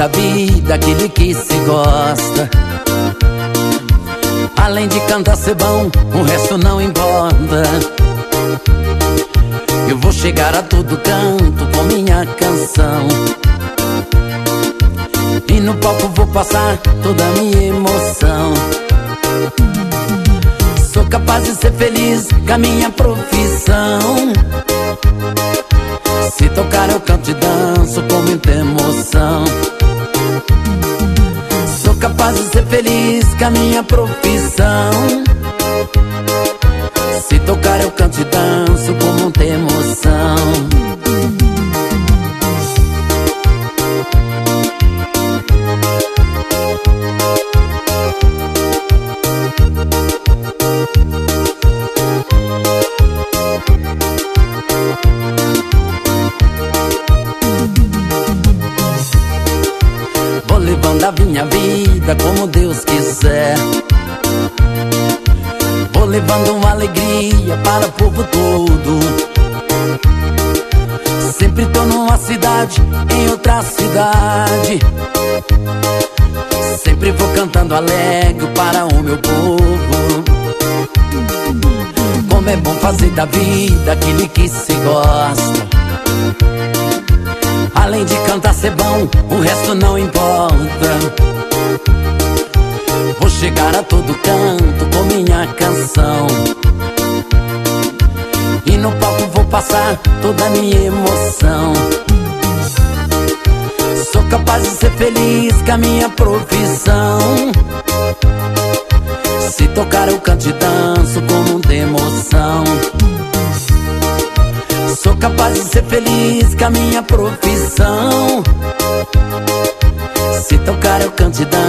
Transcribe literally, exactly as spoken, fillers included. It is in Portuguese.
da vida, aquele que se gosta. Além de cantar ser bom, o resto não importa. Eu vou chegar a todo canto com minha canção, e no palco vou passar toda a minha emoção. Sou capaz de ser feliz com a minha profissão. Se tocar eu canto e danço com muita emoção. Sou capaz de ser feliz com a minha profissão. Se tocar eu canto e danço com muita emoção. Vou levando a minha vida como Deus quiser. Vou levando uma alegria para o povo todo. Sempre tô numa cidade, em outra cidade. Sempre vou cantando alegre para o meu povo. Como é bom fazer da vida aquele que se gosta. Além de cantar ser bom, o resto não importa. Vou chegar a todo canto com minha canção, e no palco vou passar toda a minha emoção. Sou capaz de ser feliz com a minha profissão. Se tocar eu canto e danço com muita emoção. Sou capaz de ser feliz com a minha profissão. Se tocar eu canto e danço